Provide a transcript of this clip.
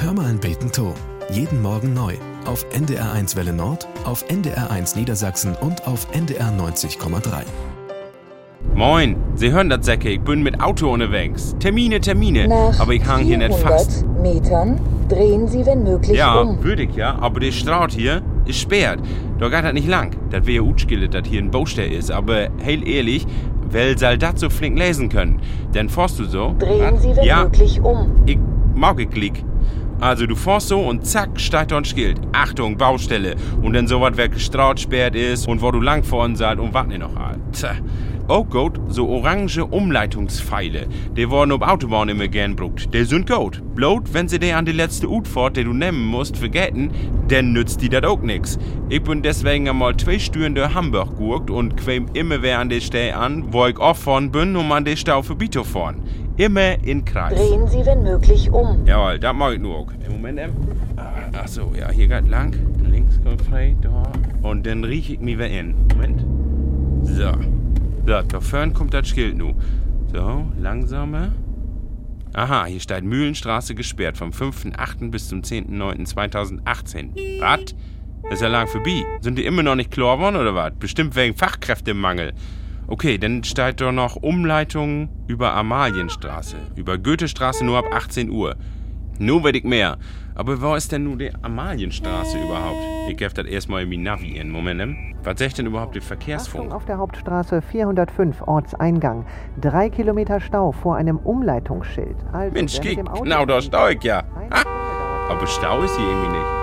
Hör mal ein Beten to. Jeden Morgen neu. Auf NDR1 Welle Nord, auf NDR1 Niedersachsen und auf NDR 90,3. Moin, Sie hören das, Säcke, ich bin mit Auto unterwegs. Termine, Nach aber ich hang hier nicht fast. 400 Metern drehen Sie, wenn möglich, Ja, um. würde ich ja, aber die Straße hier ist sperrt. Da geht das nicht lang. Das wäre ja utschgillet, dass hier ein Baustelle ist, aber heel ehrlich, wer soll das so flink lesen können? Denn fährst du so? Drehen Sie, wenn ja, möglich, um. ich mag ich klick. Also du fährst so und zack, steigt da ein Schild. Achtung, Baustelle. Und dann so was, wer Straße sperrt ist und wo du lang fahren sollst und was nicht noch all. Tja. Oh gut, so orange Umleitungspfeile, die worden auf Autobahn immer gern brucht. Die sind gut. Bloß, wenn sie die an die letzte Utfahrt, die du nehmen musst, vergessen, dann nützt die das auch nix. Ich bin deswegen einmal 2 Stunden durch Hamburg geguckt und quäm immer wer an die Stelle an, wo ich auffahren bin, um an die Stau vorbei zu fahren. Immer in Kreis. Drehen Sie, wenn möglich, um. Jawohl, das mag ich nur auch. Im Moment, ach so, ja, hier geht lang. Links kommt frei, da. Und dann riech ich mich wieder in. Moment. So. So, da vorne kommt das Schild nu. So, langsamer. Aha, hier steht Mühlenstraße gesperrt vom 5.8. bis zum 10.9.2018. Was? Das ist ja lang vorbei. Sind die immer noch nicht klar geworden oder was? Bestimmt wegen Fachkräftemangel. Okay, dann steht da noch Umleitung über Amalienstraße. Über Goethestraße nur ab 18 Uhr. Nur werd ich mehr. Aber wo ist denn nun die Amalienstraße überhaupt? Ich gebe das erstmal in mein Navi in. Moment. Was sagt denn überhaupt der Verkehrsfunk? Achtung, auf der Hauptstraße 405 Ortseingang. 3 Kilometer Stau vor einem Umleitungsschild. Also, Mensch, kick, genau da stau ich ja. Ha? Aber Stau ist hier irgendwie nicht.